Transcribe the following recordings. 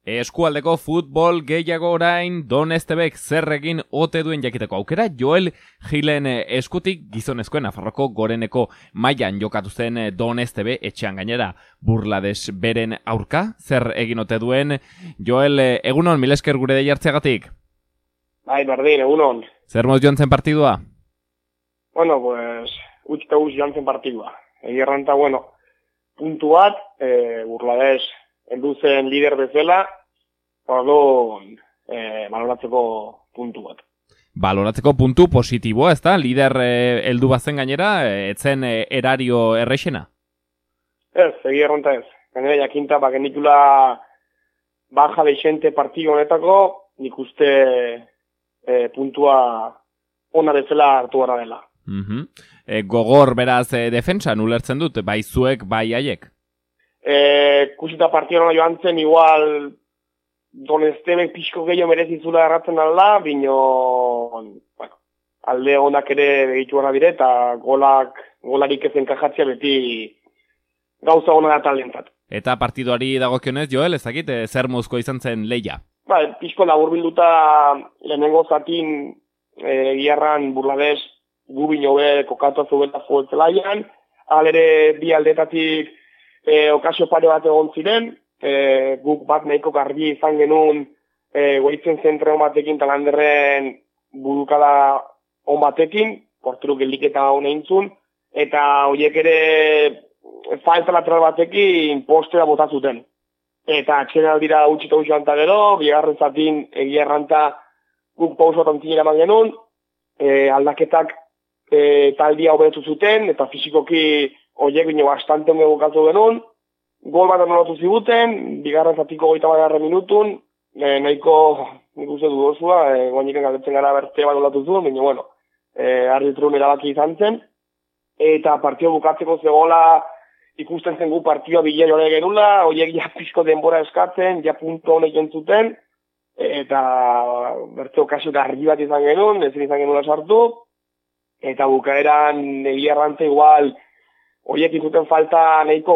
Eskualdeko futbol gehiago orain Don Estebek zer egin ote duen jakiteko aukera. Joel Gilen eskutik gizonezkoen Nafarroko goreneko mailan jokatu zen Don Estebe etxean gainera Burlades beren aurka. Zer egin ote duen Joel, egunon, mil esker gure dei hartzeagatik. Bai, berdin, egunon. Zer moz joan zen partidua? Bueno, pues, utxita joan zen partidua. Egirranta, bueno, puntu bat, Burlades heldu zen lider bezala, orduan baloratzeko puntu bat. Baloratzeko puntu positiboa, ezta? Lider heldu bazen gainera, etzen erario errexena? Ez, egirranta ez. Gainera jakinta, genitula baja deixente partido honetako, nik uste puntua ona bezala hartu gara dela. Gogor beraz defensan ulertzen dut, bai zuek, bai haiek? Kusita partidon joan zen, igual Don Estebek pixko gehiago merezizula erratzen alda, bino bueno, alde honak ere begitu gara dire, eta golarik ez enkajatzea beti gauza hona da talentat. Eta partidoari dagokionez, Joel, ezakit, zer mozko izan zen leia? Pixko laburbilduta lehenengo zatin giarran Burlades gubino be kokatu azubela zueltzelaian, alere bi aldetatik okazio pare bat egon ziren, guk bat nahiko garbi izan genuen goitzen zentre hon batekin talanderren burukada hon batekin, portero geliketa hon eintzun, eta horiek ere falta lateral batekin postera bota zuten. Eta atxena aldira utxita joan eta gero, bigarren zatin egia erranta guk pausotan zinera eman genuen, aldaketak taldia hobetu zuten, eta fizikoki horiek bine bastante onge bukatu genuen, gol bat anolatu ziguten, bigarren zatiko 21 minutun, nahiko nik uste dudozua, goiniken galdetzen gara berte bat olatu zuen, baina bueno, arbitrun erabaki izan zen, eta partio bukatzeko zegoela ikusten zen gu partioa bila jore genula, horiek ja pizko denbora eskatzen, ja punto honek entzuten, eta berte okazio garri bat izan genuen, ezin izan genula sartu, eta bukaeran egia errante igual horiek izuten falta nahiko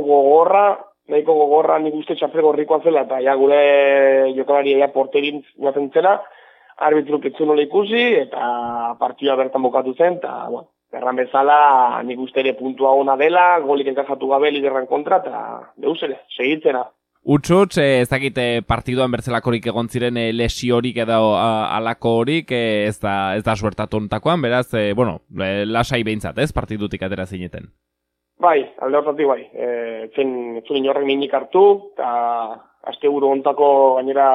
gogorra nik uste txapre gorrikoa zela, eta ja gure jokalari porterin guatzen zela, arbitruk etzun nola ikusi, eta partioa bertan bukatu zen, eta bueno, erran bezala nik uste ere puntua ona dela, golik enkajatu gabe liderran kontra, eta deus ere, segitzena. Utsuts, ez dakit partiduan bertzelakorik egon ziren lesiorik edo alako horik, ez da suertatu ontakoan, beraz, bueno, lasai behintzat, ez, partidutik atera zineten? Bai, alde hortatik bai, etzun inorrek minik hartu, eta aste buru ontako gainera,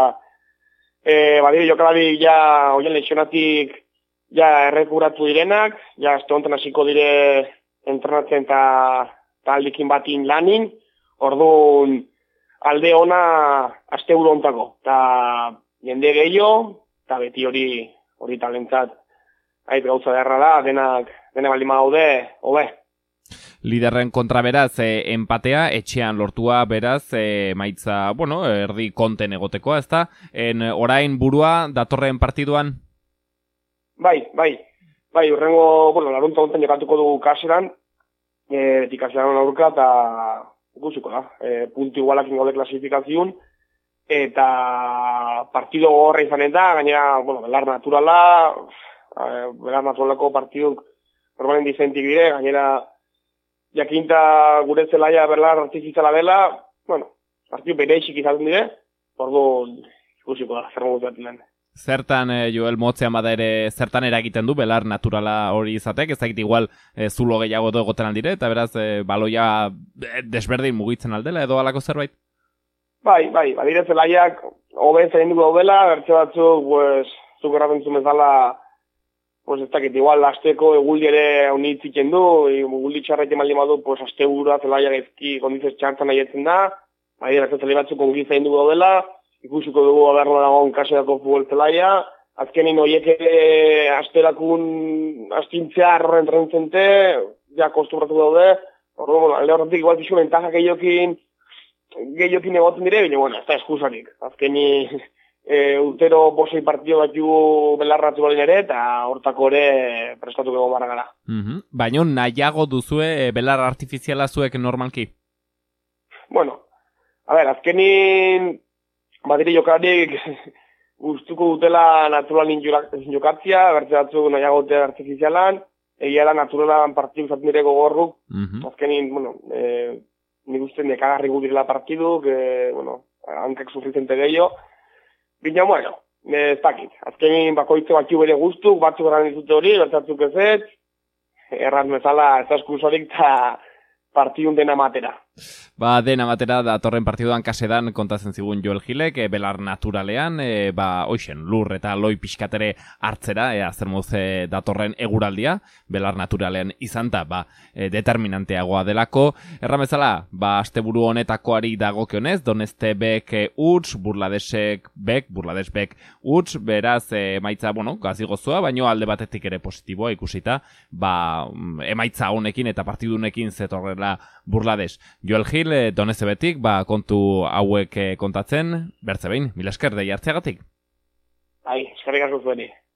badire jokalari ja oien lesionatik ja errekuratu direnak, ja aste honetan hasiko dire entrenatzen eta aldikin batin lanin, orduan alde ona aste buru ontako, eta jende gehiago, eta beti hori talentzat ait gauza derra da, dena baldima daude, hobe. Liderren kontra beraz, empatea, etxean lortua beraz, maitza, bueno, erdi konten egotekoa, ezta? Orain burua datorren partiduan? Bai, urrengo, bueno, larunta hontan jokatuko dugu kaseran, beti kaseran aurka, eta ikusiko da, puntu igualak ingaude klasifikazioan, eta partido horra izan eta, gainera, bueno, belar naturalako partiduk normalen dizentik dire, gainera, jakinta gure zelaia belar artifiziala dela, bueno, partidu bereixik izaten dire, orduan ikusiko da, zer modu baten den. Zertan, Joel, motzean bada ere, zertan eragiten du belar naturala hori izatek, ez dakit igual zulo gehiago egoten aldire, eta beraz baloia desberdin mugitzen aldela edo alako zerbait? Bai, badire zelaiak hobe zain dugu daudela, bertze batzuk, pues, zuk errapentzun bezala, pues ez dakit, igual, asteko eguldi ere honitziken du, eguldi txarraite maldi madu, pues, aste burua zelaia gezki kondizez txartan aietzen da, badire, zelai batzuk ongi zain dugu daudela, ikusiko dugu aberla dagoen kaseako futbol zelaia, azkenin horiek asterakun astintzea horren trentzente, ja kostubratu daude, orduan, alde horretik igual pixu ventaja gehiokin egoten dire, baina, bueno, ez da eskusarik. Azkeni urtero bosei partido bat jugu belarratu balin ere, eta hortako ere prestatu gego barra gara. Baina nahiago duzue belar artifiziala zuek normalki? Bueno, a ver, azkenin badire jokarik gustuko dutela naturalin jokatzia, bertze batzuk nahiagote artifizialan, egia da naturalan partidu zaten dire gogorruk, azkenin, bueno, nik uste nekagarri gudirela partiduk, hankak sufrizente gehiago, bina, bueno, ez dakit, azkenin bakoitze batxu bere guztuk, batzuk erran dizute hori, bertatzuk ezet, erraz mezala ez da eskursorik eta partidun dena matera. Ba, dena batera datorren partiduan kasedan kontatzen zigun Joel Gilek, belar naturalean, hoixen, lur eta loi pixkatere hartzera, zer moduz datorren eguraldia, belar naturalean izan da, determinanteagoa delako. Erramezala, asteburu honetakoari dagokionez, Donetsk bek utz, Burladesek bek utz, beraz, emaitza, gazi gozoa, baino alde batetik ere positiboa ikusita, emaitza honekin eta partidunekin zetorrela Burlades. Joel Gil, Donetsk betik, kontu hauek kontatzen, bertze behin, mila esker dei hartzeagatik. Eskerrik asko zueni.